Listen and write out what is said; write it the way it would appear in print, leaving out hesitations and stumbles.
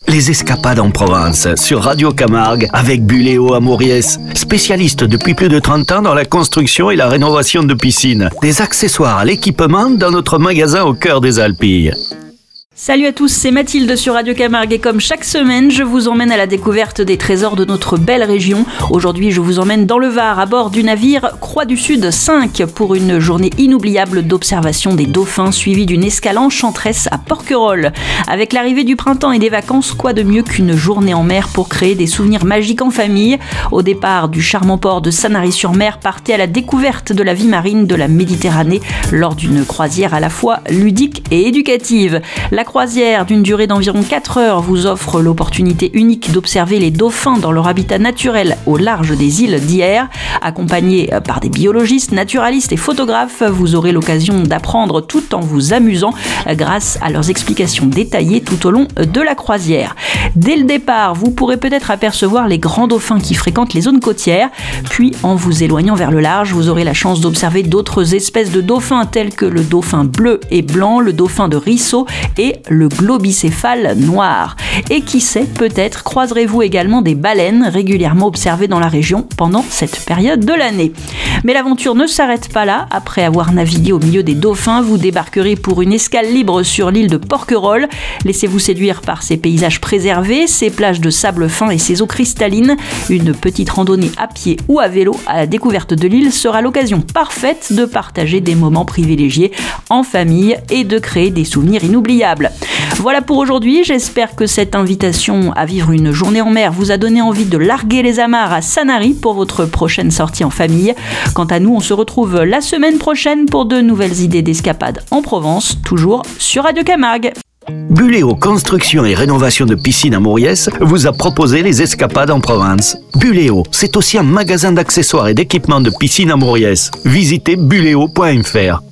Les escapades en Provence, sur Radio Camargue, avec Buléo à Mauriès. Spécialiste depuis plus de 30 ans dans la construction et la rénovation de piscines. Des accessoires à l'équipement dans notre magasin au cœur des Alpilles. Salut à tous, c'est Mathilde sur Radio Camargue et comme chaque semaine, je vous emmène à la découverte des trésors de notre belle région. Aujourd'hui, je vous emmène dans le Var à bord du navire Croix du Sud 5 pour une journée inoubliable d'observation des dauphins suivie d'une escale enchanteresse à Porquerolles. Avec l'arrivée du printemps et des vacances, quoi de mieux qu'une journée en mer pour créer des souvenirs magiques en famille. Au départ du charmant port de Sanary-sur-Mer, partez à la découverte de la vie marine de la Méditerranée lors d'une croisière à la fois ludique et éducative. La croisière d'une durée d'environ 4 heures vous offre l'opportunité unique d'observer les dauphins dans leur habitat naturel au large des îles d'Hyères. Accompagné par des biologistes, naturalistes et photographes, vous aurez l'occasion d'apprendre tout en vous amusant grâce à leurs explications détaillées tout au long de la croisière. Dès le départ, vous pourrez peut-être apercevoir les grands dauphins qui fréquentent les zones côtières. Puis, en vous éloignant vers le large, vous aurez la chance d'observer d'autres espèces de dauphins tels que le dauphin bleu et blanc, le dauphin de Risso et le globicéphale noir. Et qui sait, peut-être croiserez-vous également des baleines régulièrement observées dans la région pendant cette période de l'année. Mais l'aventure ne s'arrête pas là. Après avoir navigué au milieu des dauphins, vous débarquerez pour une escale libre sur l'île de Porquerolles. Laissez-vous séduire par ces paysages préservés, ces plages de sable fin et ces eaux cristallines. Une petite randonnée à pied ou à vélo à la découverte de l'île sera l'occasion parfaite de partager des moments privilégiés en famille et de créer des souvenirs inoubliables. Voilà pour aujourd'hui, j'espère que cette invitation à vivre une journée en mer vous a donné envie de larguer les amarres à Sanary pour votre prochaine sortie en famille. Quant à nous, on se retrouve la semaine prochaine pour de nouvelles idées d'escapades en Provence, toujours sur Radio Camargue. Buléo Construction et Rénovation de Piscines à Mauriès vous a proposé les escapades en Provence. Buléo, c'est aussi un magasin d'accessoires et d'équipements de piscine à Mauriès. Visitez buléo.fr.